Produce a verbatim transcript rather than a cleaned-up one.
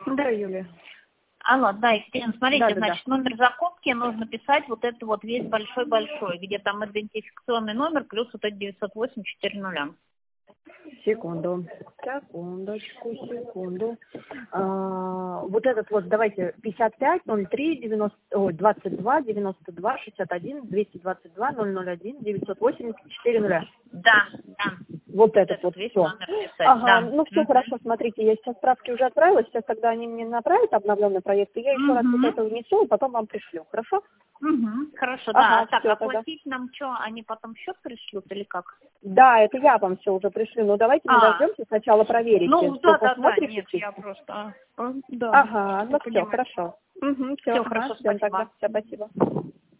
Да, Юлия. Алло, да, Екатерина, смотрите, Да, да, значит, да. номер закупки нужно писать вот это вот весь большой-большой, где там идентификационный номер плюс вот эти девятьсот восемь четыре нуля. Секунду. Секундочку, секунду. А, вот этот вот, давайте, пятьдесят пять ноль три девяносто, ой, двадцать два девяносто два шестьдесят один двести двадцать два ноль ноль один девятьсот восемь четыре нуля. Да, да. Вот Вот этот этот вот весь все. номер писать, Ага, да. ну все Мгм. хорошо, смотрите, я сейчас справки уже отправила, сейчас тогда они мне направят обновленный проект, и я еще раз вот Мгм. это внесу, и потом вам пришлю, хорошо? Мгм. Хорошо, да. Ага, А так, все тогда. оплатить нам что, они потом счет пришлют или как? Да, это я вам все уже пришлю, но давайте мы А, дождемся сначала проверите, ну что да, да, да, посмотрите. нет, я просто, а, а, да, Ага, чтобы ну все, понимать. хорошо. Угу, все, Все, ага, хорошо, ждем тогда. спасибо. Все, спасибо.